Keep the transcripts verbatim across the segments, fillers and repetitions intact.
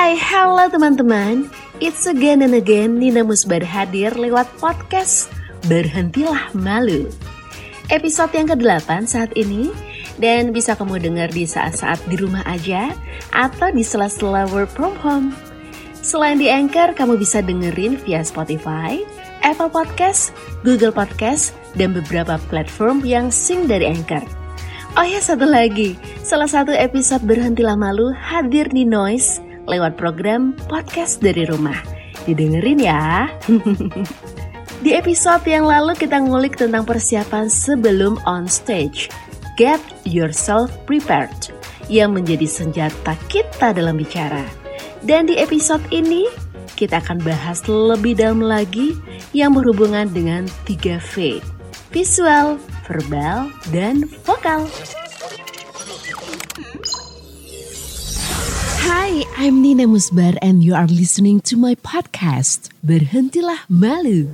Hai, halo teman-teman. It's again and again Nina Musbar hadir lewat podcast Berhentilah Malu. Episode yang kedelapan saat ini, dan bisa kamu dengar di saat-saat di rumah aja atau di sela-sela work from home. Selain di Anchor, kamu bisa dengerin via Spotify, Apple Podcast, Google Podcast, dan beberapa platform yang sync dari Anchor. Oh ya, satu lagi, salah satu episode Berhentilah Malu hadir di Noise lewat program podcast dari rumah. Didengerin ya. Di episode yang lalu kita ngulik tentang persiapan sebelum on stage. Get yourself prepared, yang menjadi senjata kita dalam bicara. Dan di episode ini, kita akan bahas lebih dalam lagi yang berhubungan dengan tiga V. Visual, verbal, dan vokal. Hi, I'm Nina Musbar and you are listening to my podcast, Berhentilah Malu.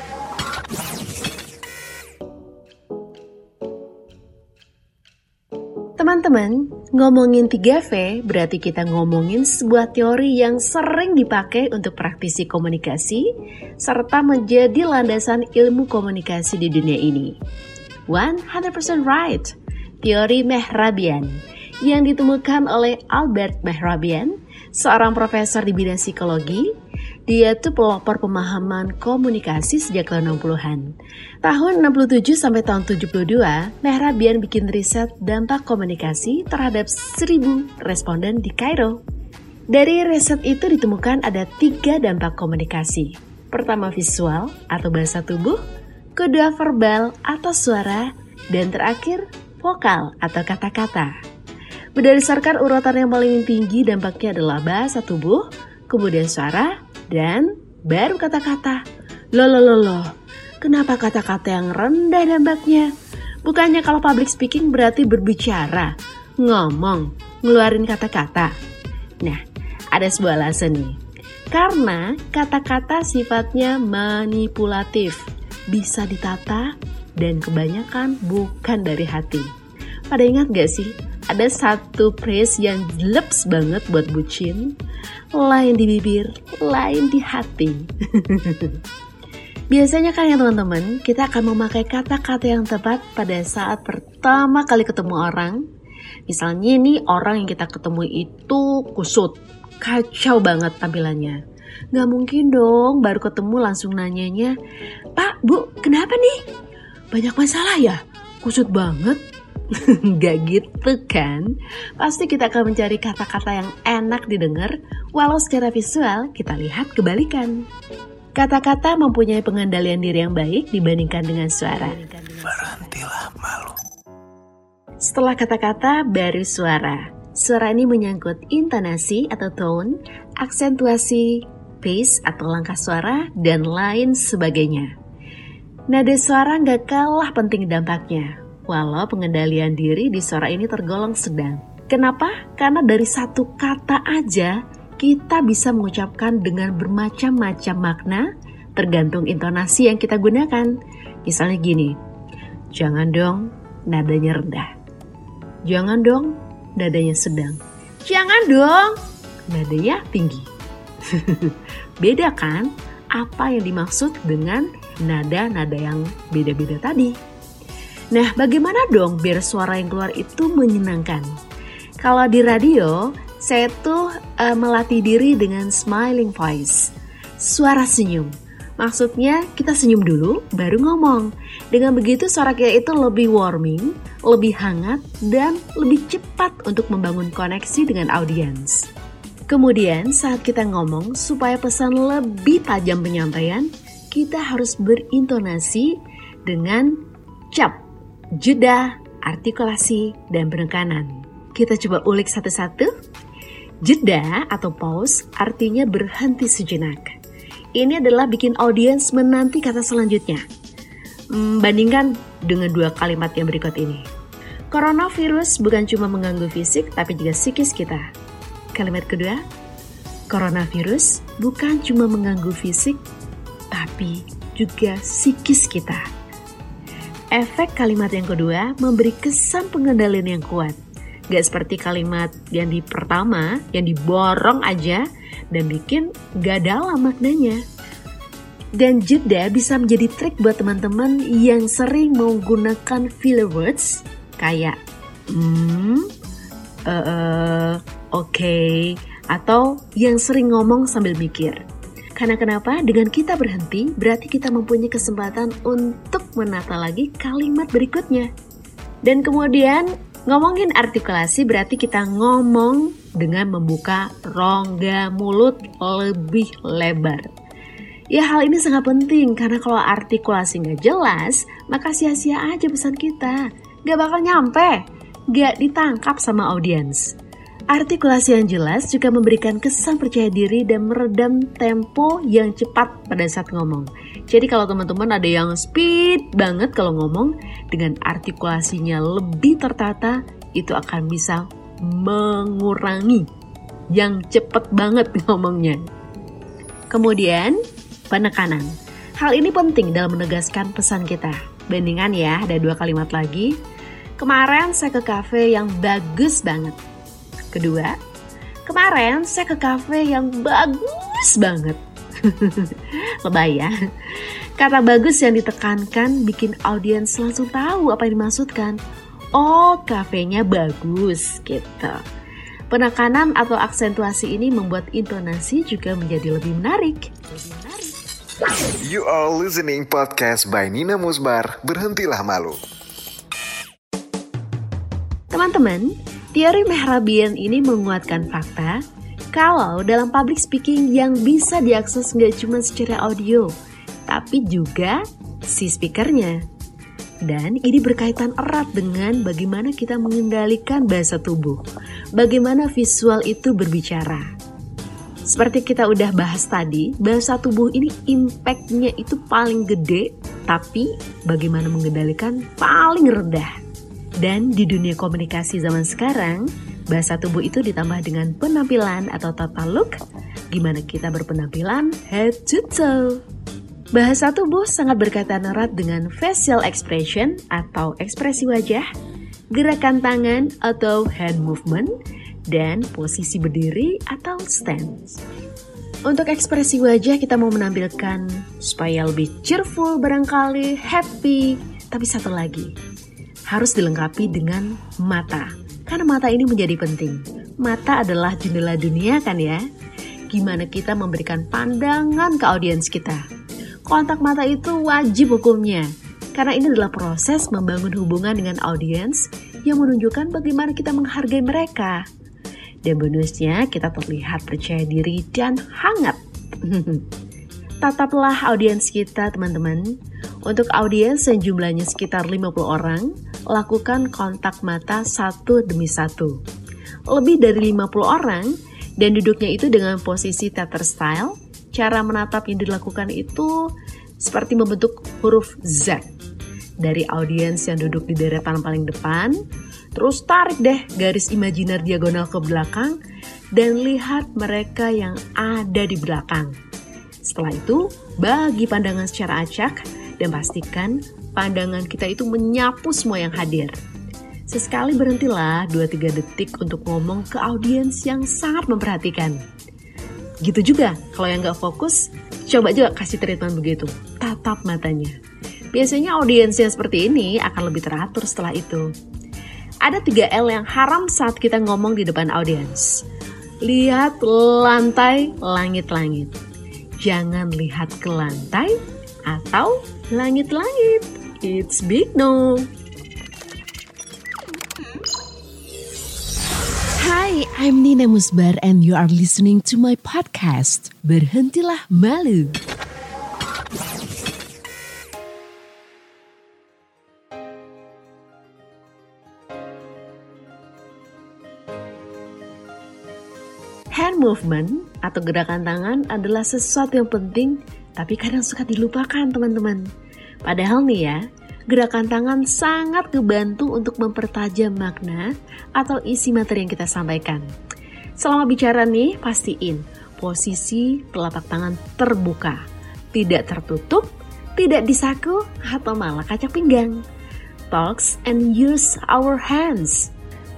Teman-teman, ngomongin tiga V berarti kita ngomongin sebuah teori yang sering dipakai untuk praktisi komunikasi serta menjadi landasan ilmu komunikasi di dunia ini. one hundred percent right, teori Mehrabian yang ditemukan oleh Albert Mehrabian, seorang profesor di bidang psikologi. Dia tuh pelopor pemahaman komunikasi sejak tahun enam puluhan. Tahun enam puluh tujuh sampai tahun tujuh puluh dua, Mehrabian bikin riset dampak komunikasi terhadap seribu responden di Kairo. Dari riset itu ditemukan ada tiga dampak komunikasi. Pertama visual atau bahasa tubuh, kedua verbal atau suara, dan terakhir vokal atau kata-kata. Berdasarkan urutan yang paling tinggi dampaknya adalah bahasa tubuh, kemudian suara, dan baru kata-kata. Loh, loh, loh, loh. Kenapa kata-kata yang rendah dampaknya? Bukannya kalau public speaking berarti berbicara, ngomong, ngeluarin kata-kata. Nah, ada sebuah alasan nih. Karena kata-kata sifatnya manipulatif, bisa ditata, dan kebanyakan bukan dari hati. Pada ingat gak sih? Ada satu phrase yang jeleps banget buat bucin, lain di bibir, lain di hati. Biasanya kan ya teman-teman, kita akan memakai kata-kata yang tepat pada saat pertama kali ketemu orang. Misalnya nih, orang yang kita ketemu itu kusut, kacau banget tampilannya. Gak mungkin dong baru ketemu langsung nanyanya, "Pak, Bu, kenapa nih? Banyak masalah ya? Kusut banget." Gak gitu kan? Pasti kita akan mencari kata-kata yang enak didengar, walau secara visual kita lihat kebalikan. Kata-kata mempunyai pengendalian diri yang baik dibandingkan dengan suara. Berhentilah malu. Setelah kata-kata baru suara. Suara ini menyangkut intonasi atau tone, aksentuasi, pace atau langkah suara, dan lain sebagainya. Nada suara gak kalah penting dampaknya, walau pengendalian diri di suara ini tergolong sedang. Kenapa? Karena dari satu kata aja kita bisa mengucapkan dengan bermacam-macam makna tergantung intonasi yang kita gunakan. Misalnya gini, jangan dong nadanya rendah. Jangan dong nadanya sedang. Jangan dong nadanya tinggi. Beda kan apa yang dimaksud dengan nada-nada yang beda-beda tadi? Nah, bagaimana dong biar suara yang keluar itu menyenangkan? Kalau di radio, saya tuh uh, melatih diri dengan smiling voice, suara senyum. Maksudnya kita senyum dulu, baru ngomong. Dengan begitu suara kita itu lebih warming, lebih hangat, dan lebih cepat untuk membangun koneksi dengan audiens. Kemudian saat kita ngomong, supaya pesan lebih tajam penyampaian, kita harus berintonasi dengan cap, jeda, artikulasi, dan penekanan. Kita coba ulik satu-satu. Jeda atau pause artinya berhenti sejenak. Ini adalah bikin audiens menanti kata selanjutnya. Hmm, bandingkan dengan dua kalimat yang berikut ini. Coronavirus bukan cuma mengganggu fisik, tapi juga psikis kita. Kalimat kedua, coronavirus bukan cuma mengganggu fisik, tapi juga psikis kita. Efek kalimat yang kedua memberi kesan pengendalian yang kuat. Gak seperti kalimat yang di pertama, yang diborong aja dan bikin gak dalam maknanya. Dan jeda bisa menjadi trik buat teman-teman yang sering menggunakan filler words kayak hmm, uh, uh, oke, okay, atau yang sering ngomong sambil mikir. Karena kenapa? Dengan kita berhenti, berarti kita mempunyai kesempatan untuk menata lagi kalimat berikutnya. Dan kemudian ngomongin artikulasi berarti kita ngomong dengan membuka rongga mulut lebih lebar. Ya, hal ini sangat penting karena kalau artikulasi nggak jelas, maka sia-sia aja pesan kita. Nggak bakal nyampe, nggak ditangkap sama audiens. Artikulasi yang jelas juga memberikan kesan percaya diri dan meredam tempo yang cepat pada saat ngomong. Jadi kalau teman-teman ada yang speed banget kalau ngomong, dengan artikulasinya lebih tertata, itu akan bisa mengurangi yang cepat banget ngomongnya. Kemudian, penekanan. Hal ini penting dalam menegaskan pesan kita. Bandingan ya, ada dua kalimat lagi. Kemarin saya ke kafe yang bagus banget. Kedua, kemarin saya ke kafe yang bagus banget. Lebay ya. Kata bagus yang ditekankan bikin audiens langsung tahu apa yang dimaksudkan. Oh, kafenya bagus gitu. Penekanan atau aksentuasi ini membuat intonasi juga menjadi lebih menarik. Lebih menarik. You are listening podcast by Nina Musbar. Berhentilah malu. Teman-teman, teori Mehrabian ini menguatkan fakta kalau dalam public speaking yang bisa diakses nggak cuma secara audio, tapi juga si speakernya. Dan ini berkaitan erat dengan bagaimana kita mengendalikan bahasa tubuh, bagaimana visual itu berbicara. Seperti kita udah bahas tadi, bahasa tubuh ini impact-nya itu paling gede, tapi bagaimana mengendalikan paling rendah. Dan di dunia komunikasi zaman sekarang, bahasa tubuh itu ditambah dengan penampilan atau tata look, gimana kita berpenampilan head to toe. Bahasa tubuh sangat berkaitan erat dengan facial expression atau ekspresi wajah, gerakan tangan atau hand movement, dan posisi berdiri atau stance. Untuk ekspresi wajah kita mau menampilkan supaya lebih cheerful barangkali, happy, tapi satu lagi, harus dilengkapi dengan mata. Karena mata ini menjadi penting. Mata adalah jendela dunia kan ya? Gimana kita memberikan pandangan ke audiens kita? Kontak mata itu wajib hukumnya. Karena ini adalah proses membangun hubungan dengan audiens yang menunjukkan bagaimana kita menghargai mereka. Dan bonusnya kita terlihat percaya diri dan hangat. Tataplah audiens kita teman-teman. Untuk audiens yang jumlahnya sekitar lima puluh orang, lakukan kontak mata satu demi satu. Lebih dari lima puluh orang dan duduknya itu dengan posisi theater style, cara menatap yang dilakukan itu seperti membentuk huruf Z. Dari audiens yang duduk di deretan paling depan, terus tarik deh garis imajiner diagonal ke belakang dan lihat mereka yang ada di belakang. Setelah itu, bagi pandangan secara acak dan pastikan pandangan kita itu menyapu semua yang hadir. Sesekali berhentilah dua sampai tiga detik untuk ngomong ke audiens yang sangat memperhatikan. Gitu juga, kalau yang gak fokus, coba juga kasih treatment begitu. Tatap matanya. Biasanya audiens yang seperti ini akan lebih teratur setelah itu. Ada tiga L yang haram saat kita ngomong di depan audiens. Lihat lantai, langit-langit. Jangan lihat ke lantai atau langit-langit. It's big no. Hi, I'm Nina Musbar and you are listening to my podcast, Berhentilah Malu. Hand movement atau gerakan tangan adalah sesuatu yang penting, tapi kadang suka dilupakan teman-teman. Padahal nih ya, gerakan tangan sangat ngebantu untuk mempertajam makna atau isi materi yang kita sampaikan. Selama bicara nih, pastiin posisi telapak tangan terbuka, tidak tertutup, tidak disaku, atau malah kacak pinggang. Talks and use our hands.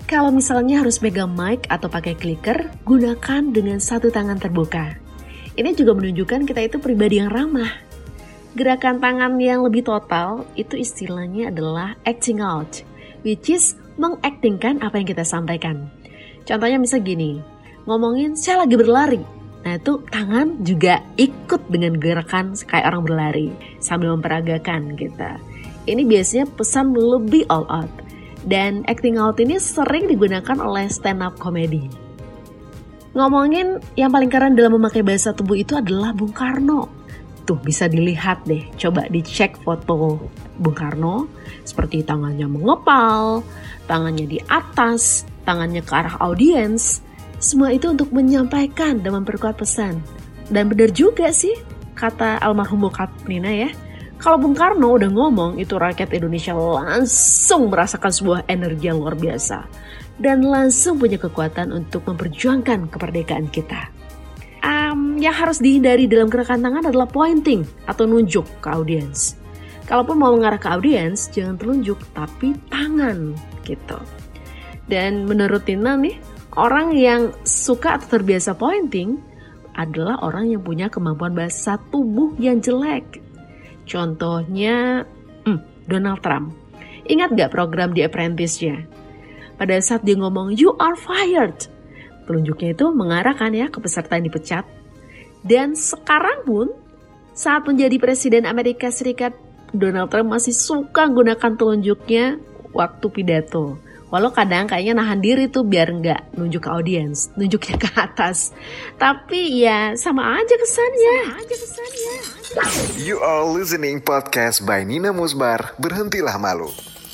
Kalau misalnya harus megang mic atau pakai clicker, gunakan dengan satu tangan terbuka. Ini juga menunjukkan kita itu pribadi yang ramah. Gerakan tangan yang lebih total itu istilahnya adalah acting out, which is mengaktingkan apa yang kita sampaikan. Contohnya misal gini, ngomongin saya lagi berlari. Nah itu tangan juga ikut dengan gerakan kayak orang berlari sambil memperagakan gitu. Ini biasanya pesan lebih all out. Dan acting out ini sering digunakan oleh stand up comedy. Ngomongin yang paling keren dalam memakai bahasa tubuh itu adalah Bung Karno. Tuh bisa dilihat deh, coba dicek foto Bung Karno. Seperti tangannya mengepal, tangannya di atas, tangannya ke arah audiens. Semua itu untuk menyampaikan dan memperkuat pesan. Dan benar juga sih, kata almarhum bokap Nina ya. Kalau Bung Karno udah ngomong, itu rakyat Indonesia langsung merasakan sebuah energi yang luar biasa. Dan langsung punya kekuatan untuk memperjuangkan kemerdekaan kita. Um, yang harus dihindari dalam gerakan tangan adalah pointing atau nunjuk ke audiens. Kalaupun mau mengarah ke audiens, jangan telunjuk, tapi tangan gitu. Dan menurut Tina nih, orang yang suka atau terbiasa pointing adalah orang yang punya kemampuan bahasa tubuh yang jelek. Contohnya hmm, Donald Trump. Ingat gak program The Apprentice-nya? Pada saat dia ngomong, you are fired. Telunjuknya itu mengarahkan ya ke peserta yang dipecat. Dan sekarang pun, saat menjadi Presiden Amerika Serikat, Donald Trump masih suka gunakan telunjuknya waktu pidato. Walau kadang kayaknya nahan diri tuh biar nggak nunjuk ke audiens, nunjuknya ke atas. Tapi ya sama aja kesannya. Sama aja kesannya. You are listening podcast by Nina Musbar. Berhentilah malu.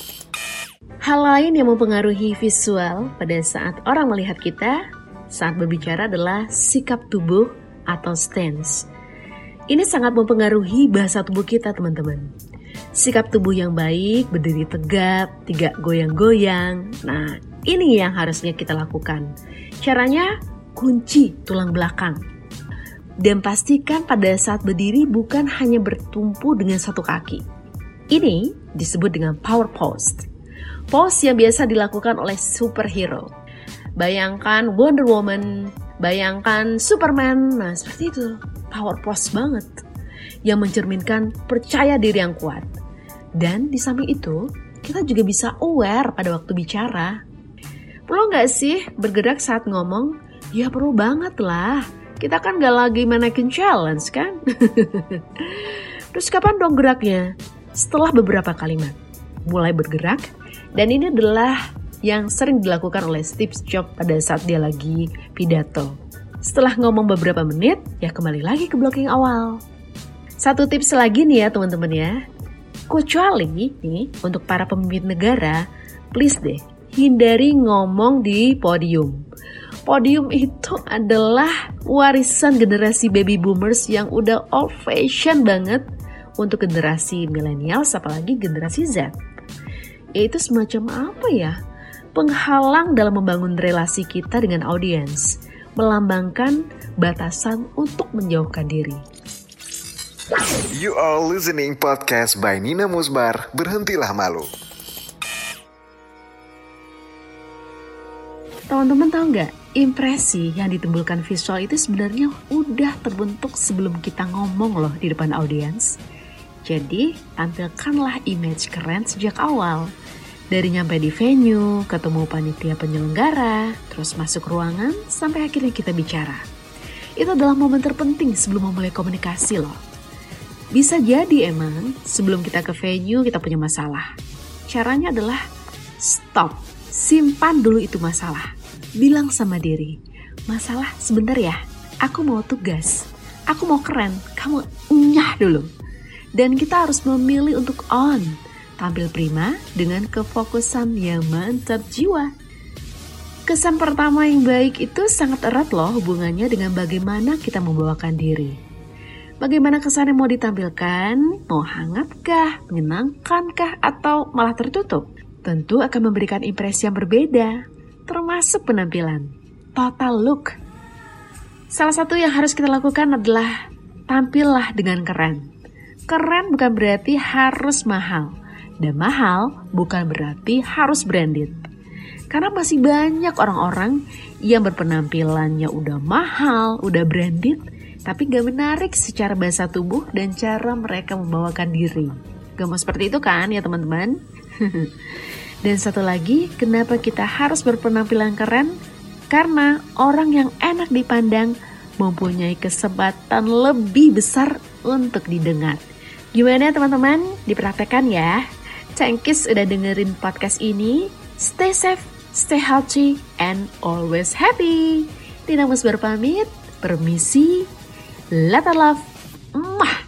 Hal lain yang mempengaruhi visual pada saat orang melihat kita saat berbicara adalah sikap tubuh atau stance. Ini sangat mempengaruhi bahasa tubuh kita, teman-teman. Sikap tubuh yang baik, berdiri tegap, tidak goyang-goyang. Nah, ini yang harusnya kita lakukan. Caranya, kunci tulang belakang. Dan pastikan pada saat berdiri bukan hanya bertumpu dengan satu kaki. Ini disebut dengan power pose. Pose yang biasa dilakukan oleh superhero. Bayangkan Wonder Woman, bayangkan Superman, nah seperti itu. Power pose banget. Yang mencerminkan percaya diri yang kuat. Dan di samping itu, kita juga bisa aware pada waktu bicara. Perlu gak sih bergerak saat ngomong? Ya perlu banget lah. Kita kan gak lagi mannequin challenge kan? Terus kapan dong geraknya? Setelah beberapa kalimat. Mulai bergerak. Dan ini adalah yang sering dilakukan oleh Steve Jobs pada saat dia lagi pidato. Setelah ngomong beberapa menit, ya kembali lagi ke blocking awal. Satu tips lagi nih ya teman-teman ya. Kecuali nih untuk para pemimpin negara, please deh hindari ngomong di podium. Podium itu adalah warisan generasi baby boomers yang udah old fashion banget untuk generasi millennials apalagi generasi Z. Yaitu semacam apa ya? Penghalang dalam membangun relasi kita dengan audiens, melambangkan batasan untuk menjauhkan diri. You are listening podcast by Nina Musbar. Berhentilah malu. Teman-teman tahu nggak? Impresi yang ditimbulkan visual itu sebenarnya udah terbentuk sebelum kita ngomong loh di depan audiens. Jadi, tampilkanlah image keren sejak awal. Dari nyampe di venue, ketemu panitia penyelenggara, terus masuk ruangan, sampai akhirnya kita bicara. Itu adalah momen terpenting sebelum memulai komunikasi loh. Bisa jadi emang sebelum kita ke venue kita punya masalah. Caranya adalah stop, simpan dulu itu masalah. Bilang sama diri, masalah sebentar ya, aku mau tugas, aku mau keren, kamu nyah dulu. Dan kita harus memilih untuk on, tampil prima dengan kefokusan yang mantap jiwa. Kesan pertama yang baik itu sangat erat loh hubungannya dengan bagaimana kita membawakan diri. Bagaimana kesan yang mau ditampilkan, mau hangatkah, menyenangkankah, atau malah tertutup? Tentu akan memberikan impresi yang berbeda, termasuk penampilan, total look. Salah satu yang harus kita lakukan adalah tampillah dengan keren. Keren bukan berarti harus mahal, dan mahal bukan berarti harus branded. Karena masih banyak orang-orang yang berpenampilannya udah mahal, udah branded, tapi gak menarik secara bahasa tubuh dan cara mereka membawakan diri. Gak mau seperti itu kan ya teman-teman? Dan satu lagi, kenapa kita harus berpenampilan keren? Karena orang yang enak dipandang mempunyai kesempatan lebih besar untuk didengar. Gimana teman-teman? Dipraktekkan ya. Thank you udah dengerin podcast ini. Stay safe, stay healthy, and always happy. Nina Musbar pamit, permisi. Lata love. Mwah.